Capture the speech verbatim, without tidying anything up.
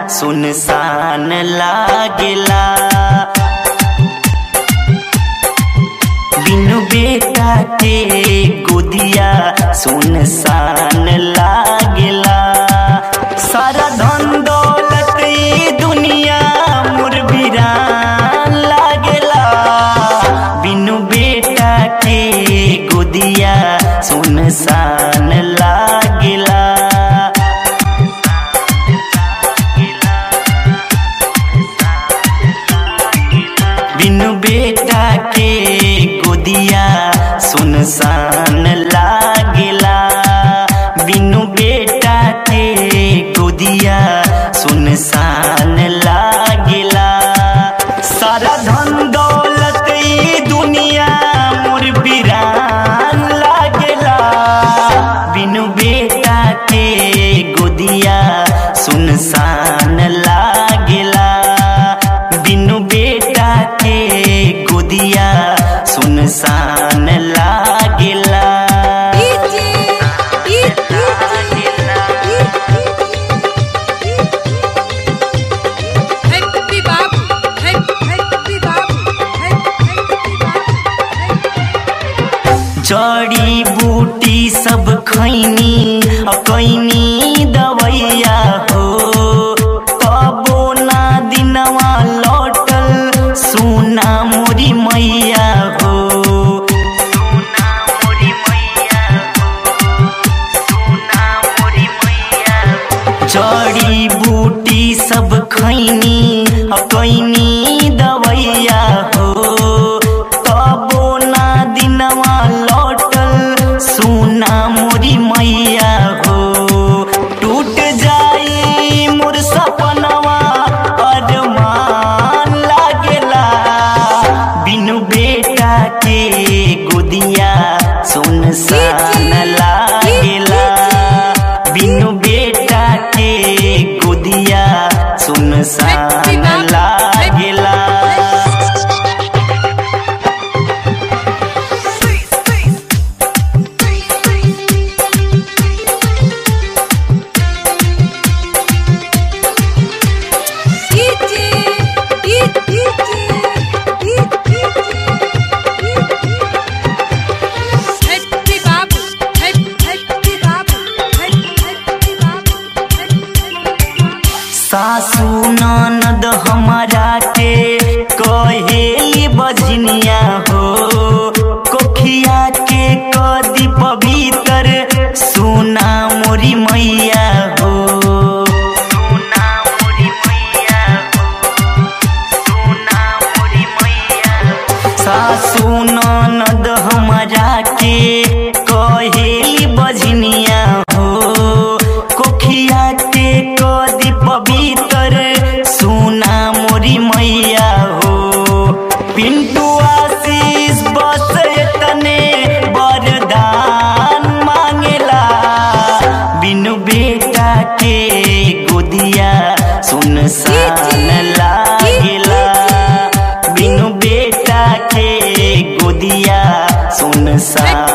सुनसान लागेला। बिनु बेटा के गोदिया सुनसान लागेला। सारा धन दौलत ई दुनिया मोर वीरान लागेला। बिनु बेटा के गोदिया सुनसान लागेला। बिनु बेटा के गोदिया सुनसान लागेला। बिनु बेटा के गोदिया सुनसान लागेला। सारा धन दौलत ई दुनिया मोर वीरान लागेला। बिनु बेटा के गोदिया सुनसान लागेला। बिनु बेटा के गोदिया सुनसान लागेला। जड़ी बूटी सब खैनी कैनी दवैया हो, तबो ना दिनवा लौटल सुना मोरी मैया हो। जड़ी बूटी सब खैनी कैनी दवैया हो, तबो ना दिनवा लौटल सुना मोरी मैया हो। टूट जाई मोर सपनवा अरमान लागेला। बिनु बेटा के गोदिया सुनसान लागेला। बिनु बेटा के गोदिया सुनसान लागेला। सासू ननद हमारा के कहेली बजनिया हो, कोखिया के कदी पवित्र सुना मोरी मैया हो। सासू ननद हमारा के कहेली बजनिया हो, कोखिया के कदी पवित्र सुना मोरी मैया हो। पिंटू आशीष बस तने वरदान मांगेला। बिनु बेटा के गोदिया सुनसान लागेला। बिनु बेटा के गोदिया सुनसान